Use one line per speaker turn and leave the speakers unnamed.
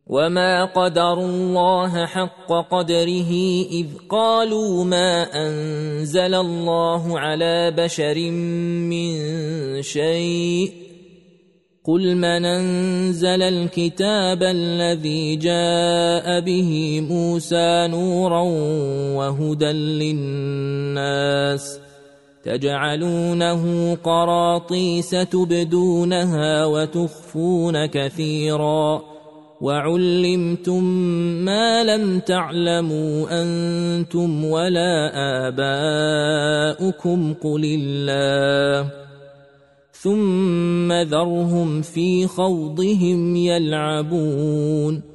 وما قدروا الله حق قدره إذ قالوا ما أنزل الله على بشر من شيء قل من أنزل الكتاب الذي جاء به موسى نورا وهدى للناس تجعلونه قراطيس تبدونها وتخفون كثيرا وعلمتم ما لم تعلموا أنتم ولا آباؤكم قل الله ثم ذرهم في خوضهم يلعبون